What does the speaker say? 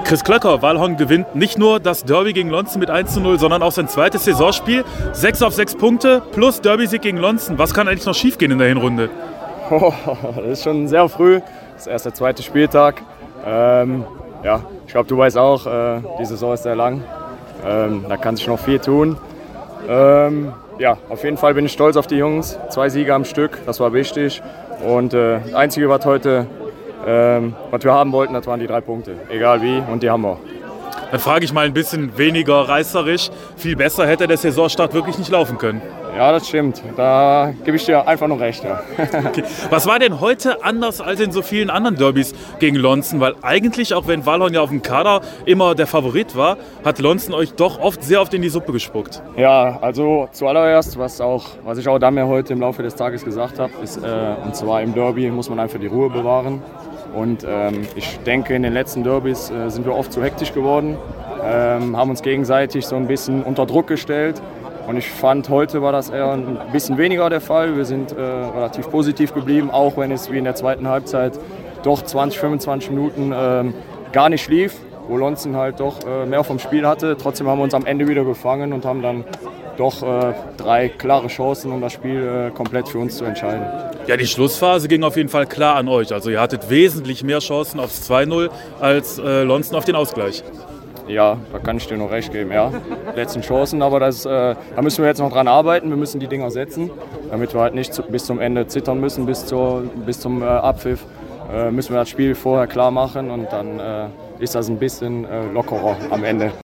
Chris Klöcker, Walhorn gewinnt nicht nur das Derby gegen Lonzen mit 1:0, sondern auch sein zweites Saisonspiel. 6 auf 6 Punkte plus Derby-Sieg gegen Lonzen. Was kann eigentlich noch schiefgehen in der Hinrunde? Das ist schon sehr früh. Das ist erst der zweite Spieltag. Ja, ich glaube, du weißt auch, die Saison ist sehr lang. Da kann sich noch viel tun. Ja, auf jeden Fall bin ich stolz auf die Jungs. 2 Siege am Stück, das war wichtig. Und das Einzige, was heute was wir haben wollten, das waren die 3 Punkte. Egal wie, und die haben wir. Dann frage ich mal ein bisschen weniger reißerisch. Viel besser hätte der Saisonstart wirklich nicht laufen können. Ja, das stimmt. Da gebe ich dir einfach noch recht. Ja. Okay. Was war denn heute anders als in so vielen anderen Derbys gegen Lonzen? Weil eigentlich, auch wenn Walhorn ja auf dem Kader immer der Favorit war, hat Lonzen euch doch oft sehr oft in die Suppe gespuckt. Ja, also zuallererst, was ich auch dann heute im Laufe des Tages gesagt habe, ist, und zwar im Derby muss man einfach die Ruhe bewahren. Und ich denke, in den letzten Derbys sind wir oft zu hektisch geworden, haben uns gegenseitig so ein bisschen unter Druck gestellt. Und ich fand, heute war das eher ein bisschen weniger der Fall. Wir sind relativ positiv geblieben, auch wenn es wie in der zweiten Halbzeit doch 20, 25 Minuten gar nicht lief, wo Lonzen halt doch mehr vom Spiel hatte. Trotzdem haben wir uns am Ende wieder gefangen und haben dann doch 3 klare Chancen, um das Spiel komplett für uns zu entscheiden. Ja, die Schlussphase ging auf jeden Fall klar an euch. Also ihr hattet wesentlich mehr Chancen aufs 2:0 als Lonzen auf den Ausgleich. Ja, da kann ich dir noch recht geben, ja. Letzten Chancen, aber da müssen wir jetzt noch dran arbeiten. Wir müssen die Dinger setzen, damit wir halt nicht bis zum Ende zittern müssen, bis zum Abpfiff. Müssen wir das Spiel vorher klar machen und dann ist das ein bisschen lockerer am Ende.